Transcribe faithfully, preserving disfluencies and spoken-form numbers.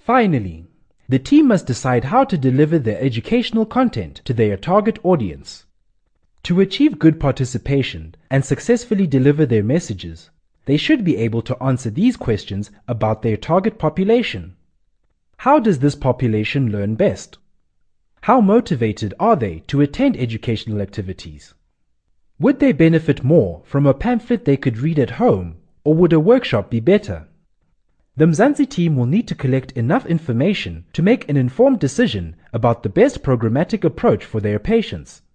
Finally, the team must decide how to deliver their educational content to their target audience. To achieve good participation and successfully deliver their messages, they should be able to answer these questions about their target population. How does this population learn best? How motivated are they to attend educational activities? Would they benefit more from a pamphlet they could read at home, or would a workshop be better? The Mzansi team will need to collect enough information to make an informed decision about the best programmatic approach for their patients.